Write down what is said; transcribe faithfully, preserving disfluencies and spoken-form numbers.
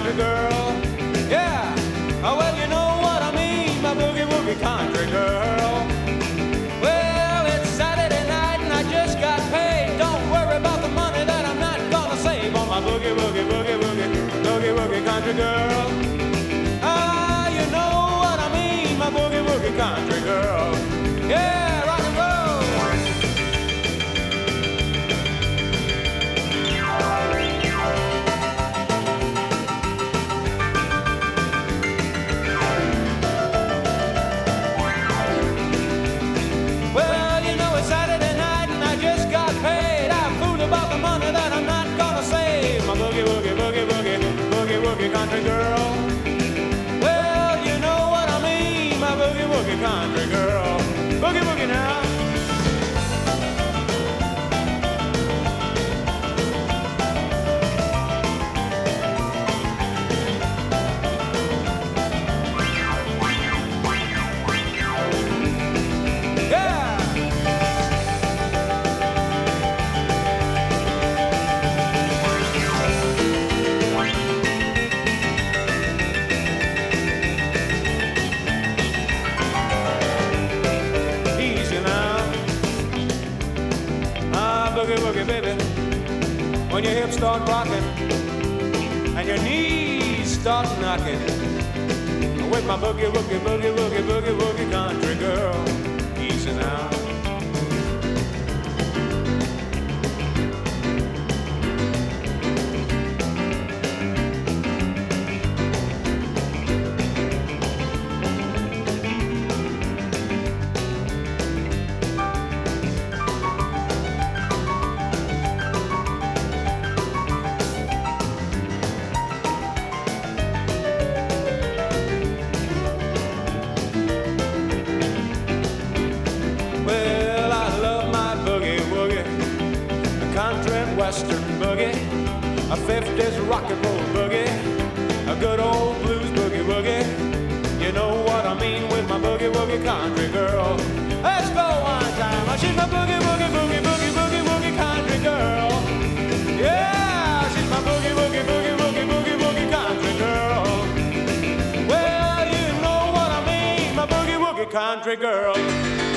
country girl. Yeah, oh, well, you know what I mean, my boogie woogie country girl. Well, it's Saturday night and I just got paid. Don't worry about the money that I'm not gonna save on my boogie woogie boogie woogie boogie woogie country girl. Ah, you know what I mean, my boogie woogie country girl. Yeah, rock and roll. Well, you know it's Saturday night and I just got paid. I fooled about the money that I'm not gonna save. My boogie woogie boogie woogie boogie woogie country girl. Well, you know what I mean, my boogie woogie country girl. Boogie woogie now. Yeah. Easy now. Ah, boogie woogie, baby. When your hips start rocking and your knees start knocking, with my boogie woogie boogie woogie boogie woogie country girl. Easy now. Well, I love my boogie woogie, a country and western boogie, a fifties rock and roll boogie, a good old blues boogie woogie. You know what I mean with my boogie woogie country girl. Let's go one time. She's my boogie woogie boogie boogie boogie woogie country girl. Yeah, she's my boogie woogie boogie woogie boogie woogie country girl. Well, you know what I mean, my boogie woogie country girl.